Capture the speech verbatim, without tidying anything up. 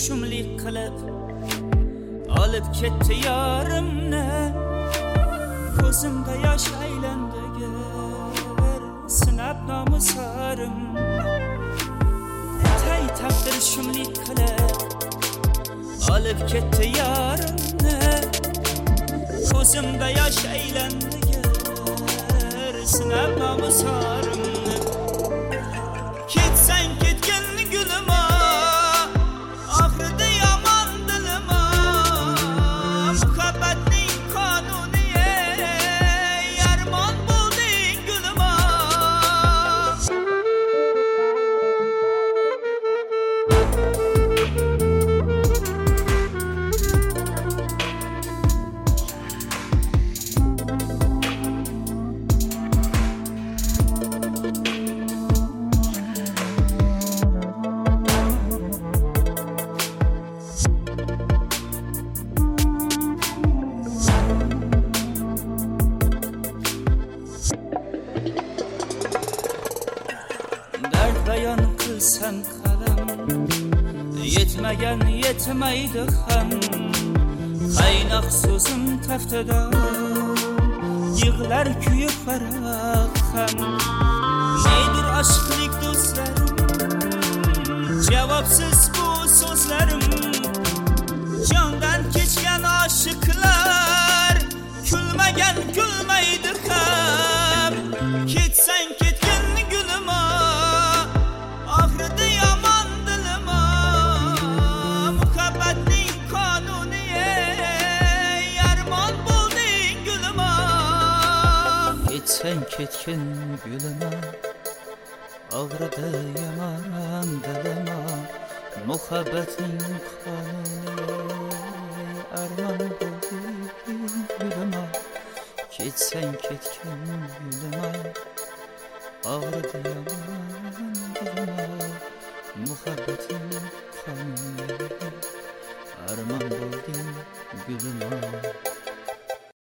shumlik qilib olib ketdi yorimni. Ko'zimda yosh aylandi gar sinab nomusarimni. Tay taqdir shumlik qilib olib ketdi yorimni. Ko'zimda yosh aylandi gar sinab nomusarimni. Ketsang ketgin gulim oxirida yomon dilim muhabbatning qonuni armon bo'lding gulim. Bayon qilsam qalam yetmagan yetmaydi ham. Qaynoq so'zim taftada yig'lar kuyib faraq ham. Nedir aşklik do'stlarim, javobsiz bu so'zlarim. Jondan kechgan oshiqlar kulmagan kulmaydi ham. Ketsang ketgin gulim oxirida yomon dilim muhabbatning qonuni armon bo'lding gulim. Ketsang ketgin gulim oxirida yomon dilim muhabbatning qonuni armon bo'lding gulim. Ketsang ketgin gulim oxirida yomon muhabbating qonuni armon bo'lding gulim.